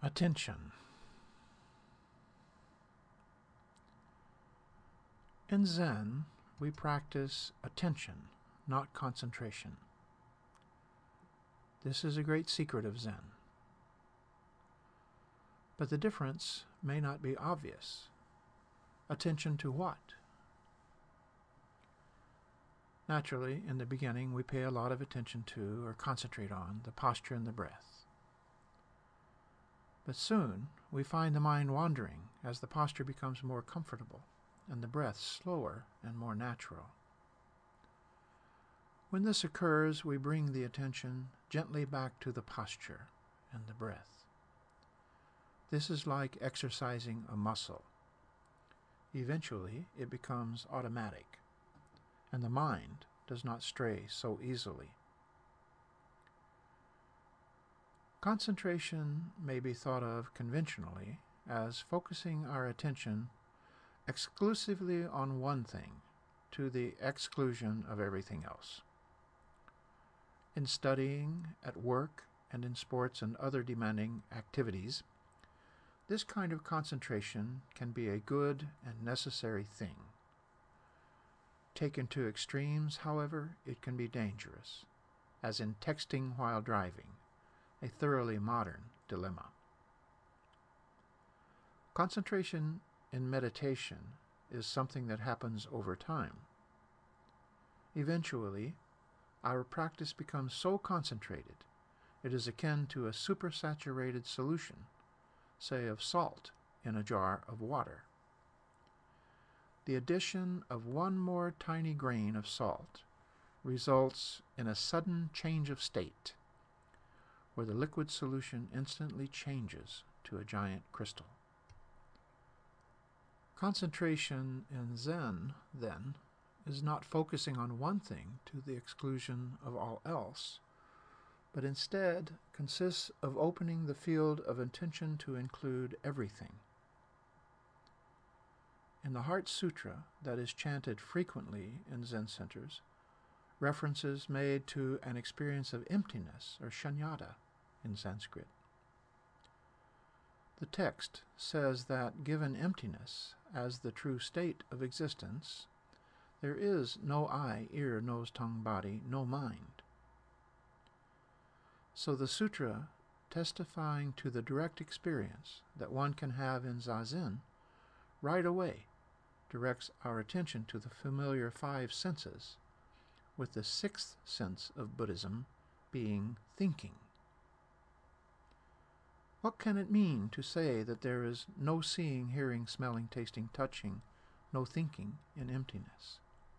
Attention. In Zen, we practice attention, not concentration. This is a great secret of Zen. But the difference may not be obvious. Attention to what? Naturally, in the beginning, we pay a lot of attention to or concentrate on the posture and the breath. But soon, we find the mind wandering as the posture becomes more comfortable and the breath slower and more natural. When this occurs, we bring the attention gently back to the posture and the breath. This is like exercising a muscle. Eventually, it becomes automatic, and the mind does not stray so easily. Concentration may be thought of conventionally as focusing our attention exclusively on one thing, to the exclusion of everything else. In studying, at work, and in sports and other demanding activities, this kind of concentration can be a good and necessary thing. Taken to extremes, however, it can be dangerous, as in texting while driving, a thoroughly modern dilemma. Concentration in meditation is something that happens over time. Eventually, our practice becomes so concentrated, it is akin to a supersaturated solution, say of salt in a jar of water. The addition of one more tiny grain of salt results in a sudden change of state, where the liquid solution instantly changes to a giant crystal. Concentration in Zen, then, is not focusing on one thing to the exclusion of all else, but instead consists of opening the field of attention to include everything. In the Heart Sutra that is chanted frequently in Zen centers, references made to an experience of emptiness, or shunyata in Sanskrit. The text says that given emptiness as the true state of existence, there is no eye, ear, nose, tongue, body, no mind. So the sutra, testifying to the direct experience that one can have in Zazen, right away directs our attention to the familiar five senses, with the sixth sense of Buddhism being thinking. What can it mean to say that there is no seeing, hearing, smelling, tasting, touching, no thinking in emptiness?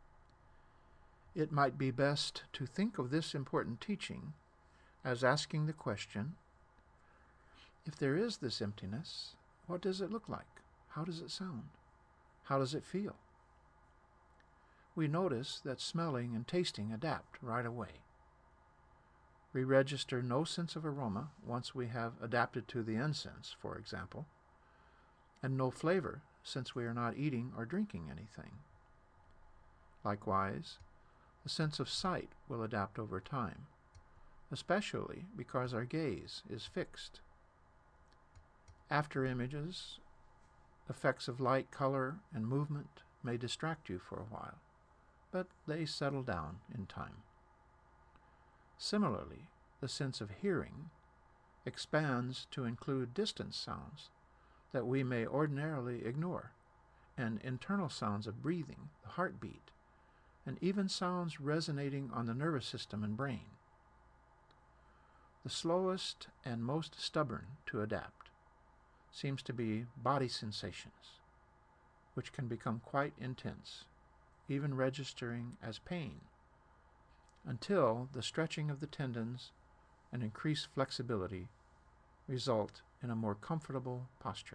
It might be best to think of this important teaching as asking the question, if there is this emptiness, what does it look like? How does it sound? How does it feel? We notice that smelling and tasting adapt right away. We register no sense of aroma once we have adapted to the incense, for example, and no flavor since we are not eating or drinking anything. Likewise, the sense of sight will adapt over time, especially because our gaze is fixed. After images, effects of light, color, and movement may distract you for a while, but they settle down in time. Similarly, the sense of hearing expands to include distant sounds that we may ordinarily ignore, and internal sounds of breathing, the heartbeat, and even sounds resonating on the nervous system and brain. The slowest and most stubborn to adapt seems to be body sensations, which can become quite intense, even registering as pain, until the stretching of the tendons and increased flexibility result in a more comfortable posture.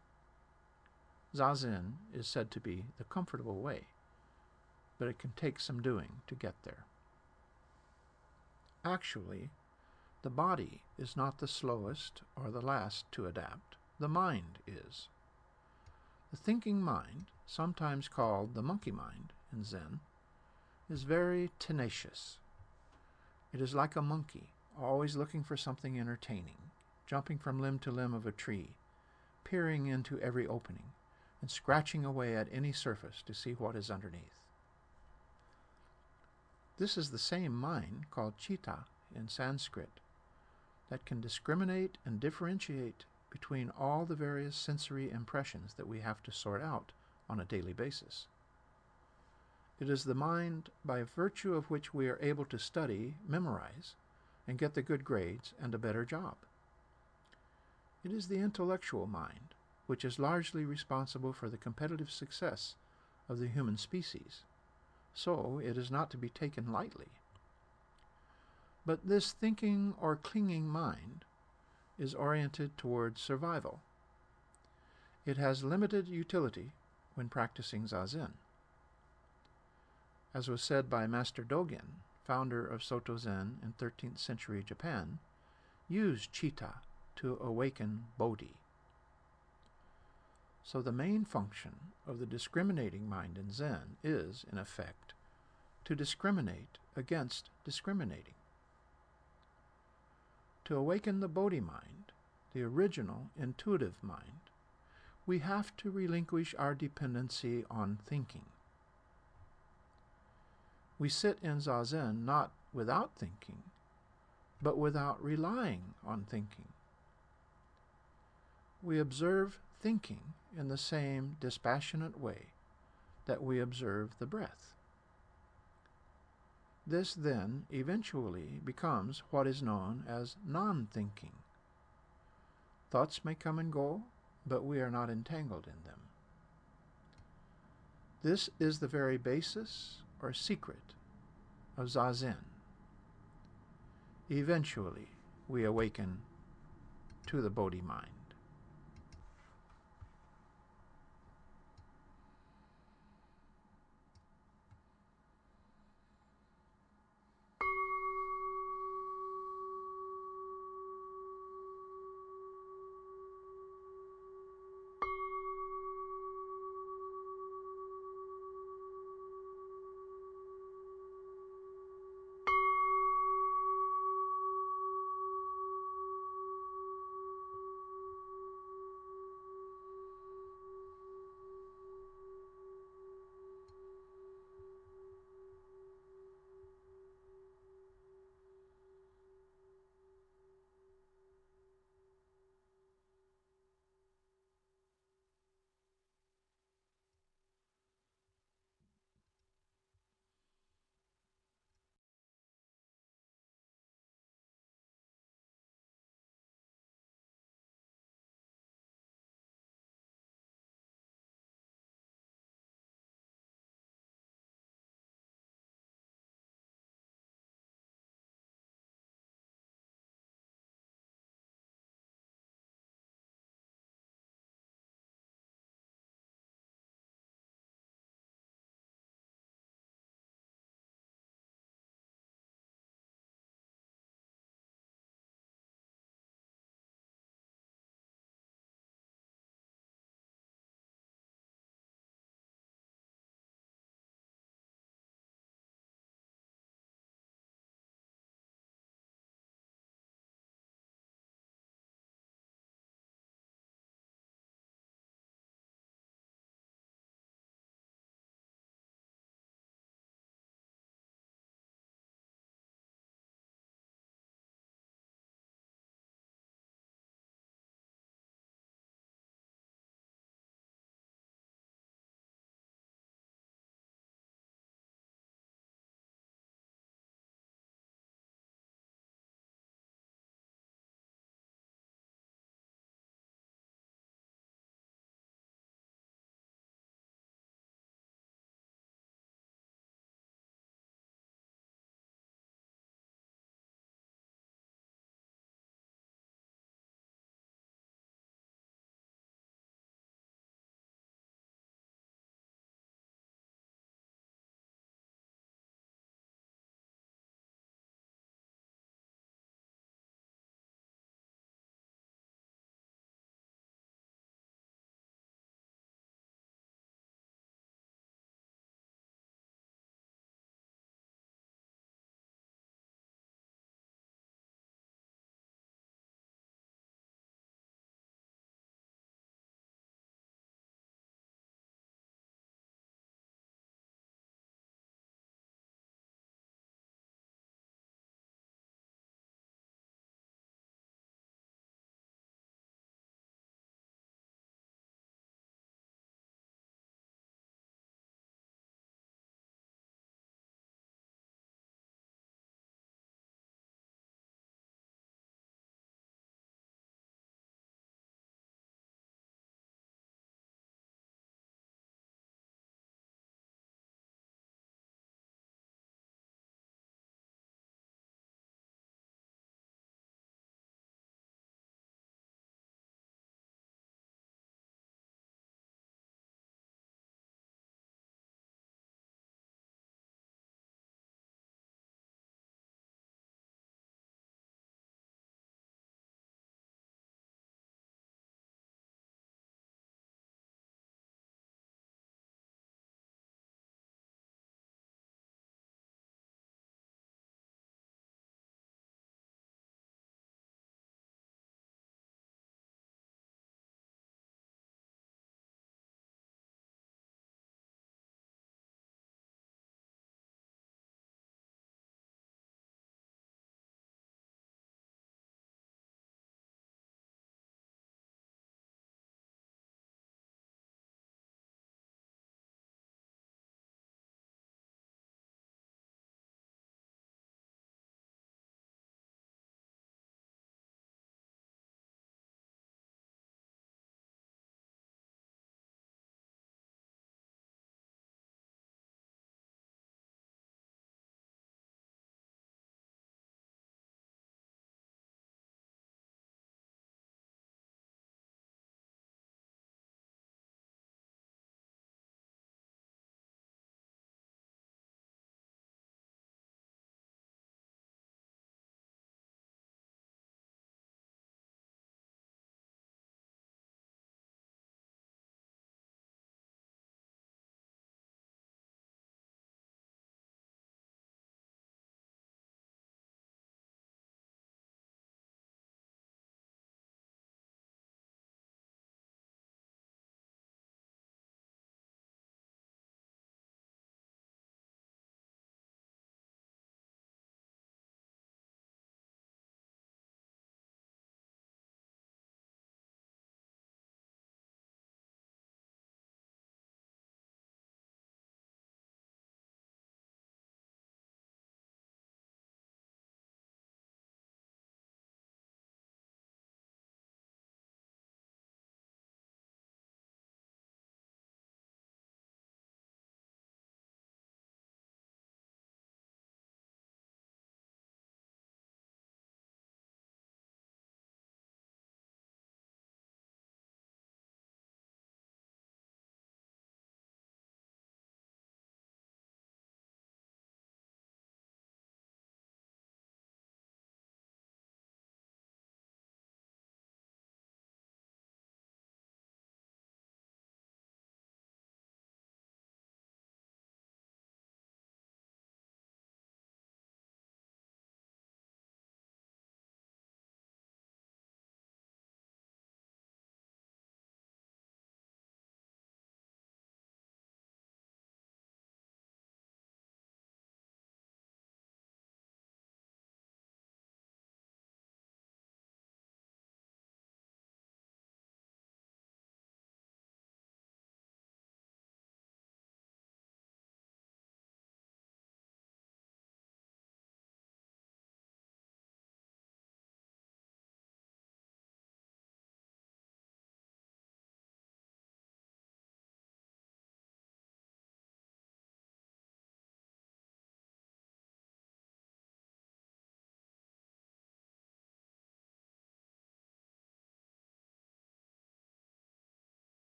Zazen is said to be the comfortable way, but it can take some doing to get there. Actually, the body is not the slowest or the last to adapt. The mind is. The thinking mind, sometimes called the monkey mind in Zen, is very tenacious. It is like a monkey, always looking for something entertaining, jumping from limb to limb of a tree, peering into every opening, and scratching away at any surface to see what is underneath. This is the same mind, called citta in Sanskrit, that can discriminate and differentiate between all the various sensory impressions that we have to sort out on a daily basis. It is the mind by virtue of which we are able to study, memorize, and get the good grades and a better job. It is the intellectual mind which is largely responsible for the competitive success of the human species, so it is not to be taken lightly. But this thinking or clinging mind is oriented towards survival. It has limited utility when practicing Zazen. As was said by Master Dogen, founder of Soto Zen in 13th century Japan, use citta to awaken bodhi. So the main function of the discriminating mind in Zen is, in effect, to discriminate against discriminating. To awaken the bodhi mind, the original intuitive mind, we have to relinquish our dependency on thinking. We sit in Zazen not without thinking, but without relying on thinking. We observe thinking in the same dispassionate way that we observe the breath. This then eventually becomes what is known as non-thinking. Thoughts may come and go, but we are not entangled in them. This is the very basis or secret of Zazen. Eventually, we awaken to the Bodhi mind.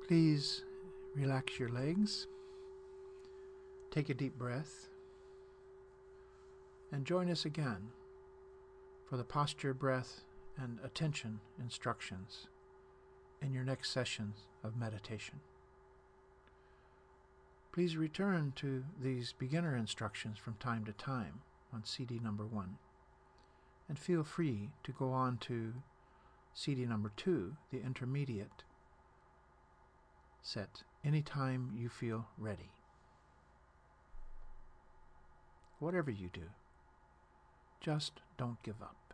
Please relax your legs, take a deep breath, and join us again for the posture, breath, and attention instructions in your next sessions of meditation. Please return to these beginner instructions from time to time on CD number 1, and feel free to go on to CD number 2, the intermediate set, anytime you feel ready. Whatever you do, just don't give up.